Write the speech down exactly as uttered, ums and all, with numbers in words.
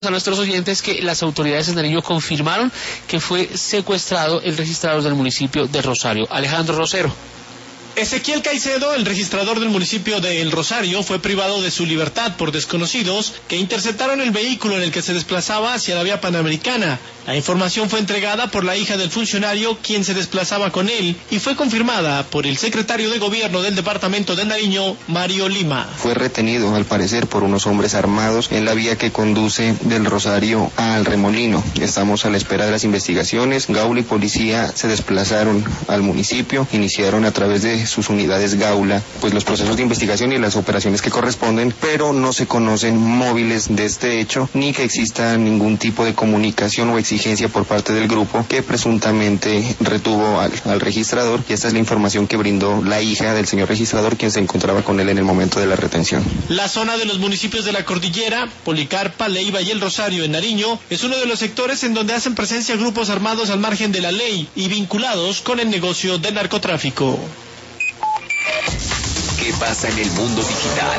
A nuestros oyentes que las autoridades en Nariño confirmaron que fue secuestrado el registrador del municipio de Rosario, Alejandro Rosero. Ezequiel Caicedo, el registrador del municipio de El Rosario, fue privado de su libertad por desconocidos que interceptaron el vehículo en el que se desplazaba hacia la vía Panamericana. La información fue entregada por la hija del funcionario, quien se desplazaba con él, y fue confirmada por el secretario de Gobierno del departamento de Nariño, Mario Lima. Fue retenido, al parecer, por unos hombres armados en la vía que conduce del Rosario al Remolino. Estamos a la espera de las investigaciones. Gaula y policía se desplazaron al municipio, iniciaron a través de sus unidades Gaula, pues los procesos de investigación y las operaciones que corresponden, pero no se conocen móviles de este hecho, ni que exista ningún tipo de comunicación o exigencia por parte del grupo que presuntamente retuvo al, al registrador, y esta es la información que brindó la hija del señor registrador, quien se encontraba con él en el momento de la retención. La zona de los municipios de la Cordillera, Policarpa, Leiva y El Rosario en Nariño, es uno de los sectores en donde hacen presencia grupos armados al margen de la ley y vinculados con el negocio del narcotráfico. ¿Qué pasa en el mundo digital?